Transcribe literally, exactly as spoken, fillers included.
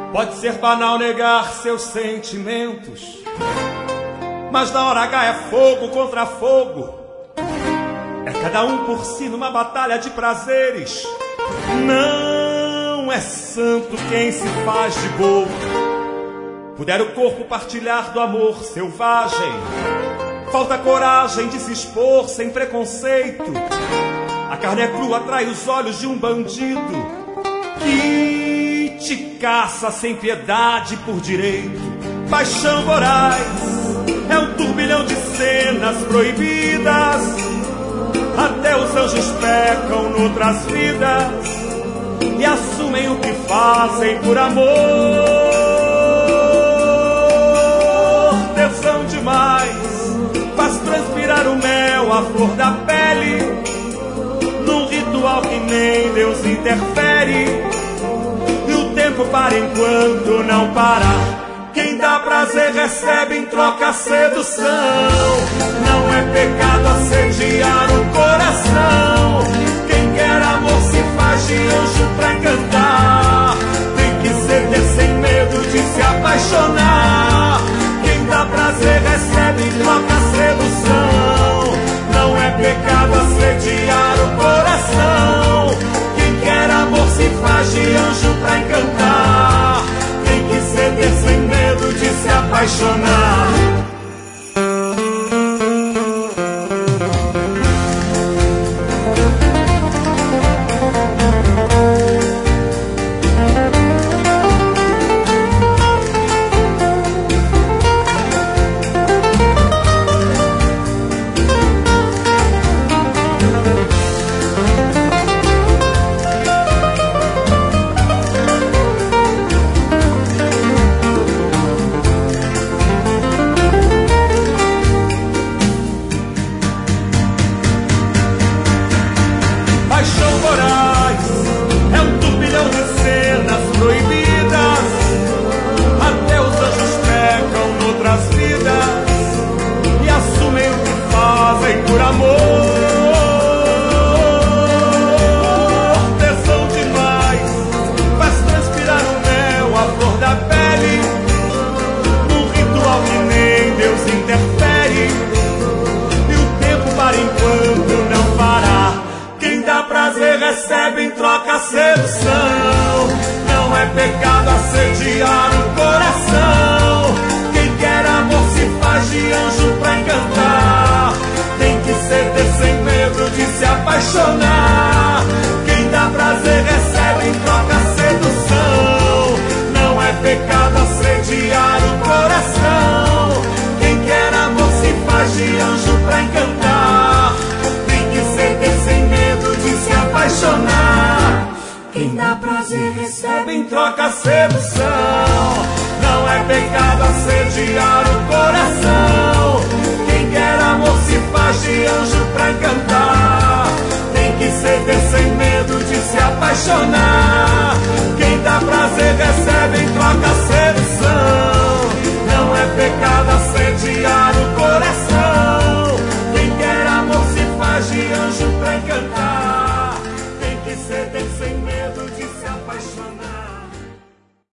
Pode ser banal negar seus sentimentos, mas na hora H é fogo contra fogo. É cada um por si numa batalha de prazeres. Não é santo quem se faz de bobo. Puder o corpo partilhar do amor selvagem, falta coragem de se expor sem preconceito. A carne é crua, atrai os olhos de um bandido que te caça sem piedade por direito. Paixão voraz é um turbilhão de cenas proibidas. Até os anjos pecam noutras vidas e assumem o que fazem por amor. Tesão demais faz transpirar o mel, a flor da pele, num ritual que nem Deus interfere. E o tempo para enquanto não parar. Quem dá prazer recebe em troca a sedução. Não é pecado assediar o coração. Quem quer amor se faz de anjo pra encantar. Tem que ceder sem medo de se apaixonar. Quem dá prazer recebe em troca a sedução. Não é pecado assediar o coração. Quem quer amor se faz de anjo pra encantar. Tem que ceder sem medo de se apaixonar. Recebe em troca a sedução. Não é pecado assediar o coração. Quem quer amor se faz de anjo pra encantar. Tem que ceder sem medo de se apaixonar. Quem dá prazer recebe em troca a sedução. Não é pecado assediar o coração. Quem quer amor se faz de anjo pra encantar. Tem que ceder sem medo de se apaixonar. Quem dá prazer recebe em troca a sedução. Não é pecado assediar o coração. Quem quer amor se faz de anjo pra encantar. Tem que ceder sem medo de se apaixonar.